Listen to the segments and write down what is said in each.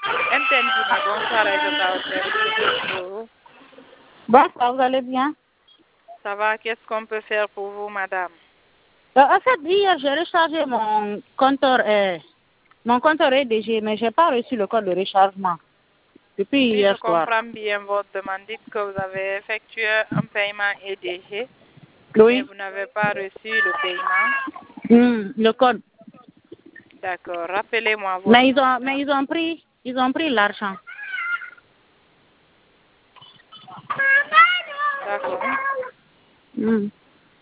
Entendima, bonsoir Aïssata Hôtel, c'est toujours. Bonsoir, vous allez bien? Ça va, qu'est-ce qu'on peut faire pour vous, madame? En fait, hier, j'ai rechargé mon compteur EDG, mais j'ai pas reçu le code de rechargement depuis Si hier je soir. comprends bien votre demande, dites que vous avez effectué un paiement EDG, mais Oui. vous n'avez pas reçu le paiement. Le code. D'accord, rappelez-moi votre Mais nom. ils ont pris l'argent. D'accord. Mm.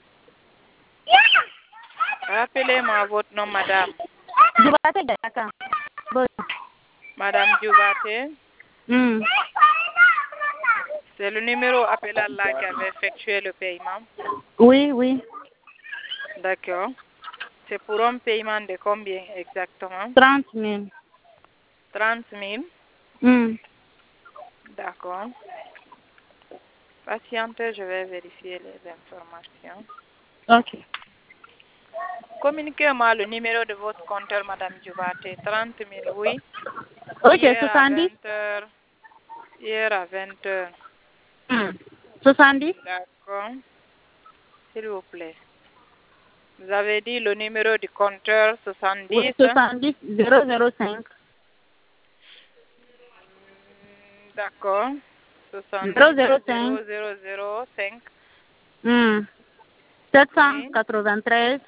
Rappelez-moi votre nom, madame. Djibate Gayaka. Madame Djoubate, Mm. c'est le numéro appelé là qui avait effectué le paiement. Oui, oui. D'accord. C'est pour un paiement de combien exactement? 30 000. 30 000. Mm. D'accord. Patientez, je vais vérifier les informations. Ok. Communiquez-moi le numéro de votre compteur, madame Djoubate. 30 000, oui. Ok, Hier à 70. 20 heures. Hier à 20 heures. 70. D'accord. S'il vous plaît. Vous avez dit le numéro du compteur 70. Oui, 70 005. D'accord. 70 005. 0005. 793.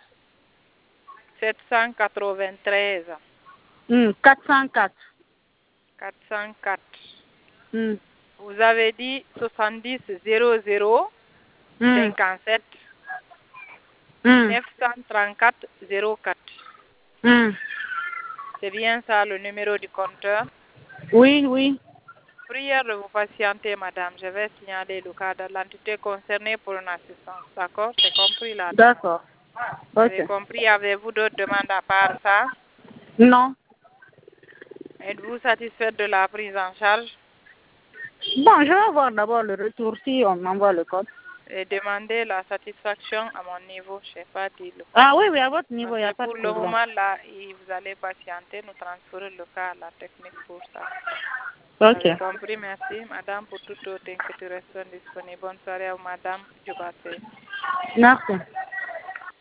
793. 404. 404. Mm. Vous avez dit 70 00 Mm. 57 Mm. 934 04. Mm. C'est bien ça le numéro du compteur. Oui, oui. Prière de vous patienter, madame. Je vais signaler le cas de l'entité concernée pour une assistance. D'accord? C'est compris la demande. D'accord. Vous Ok. avez compris? Avez-vous d'autres demandes à part ça? Non. Êtes-vous satisfaite de la prise en charge? Bon, je vais voir d'abord le retour si on m'envoie le code. Et demander la satisfaction à mon niveau. Je n'ai pas dit le code. Ah oui, oui, à votre niveau, il n'y a Parce que pas de pour le problème. moment, là, vous allez patienter. Nous transférons le cas à la technique pour ça. Ok. Vous avez compris? Merci, madame, pour toute autre inquiétude. Restons disponibles. Bonne soirée à vous, madame Djoubate. Merci.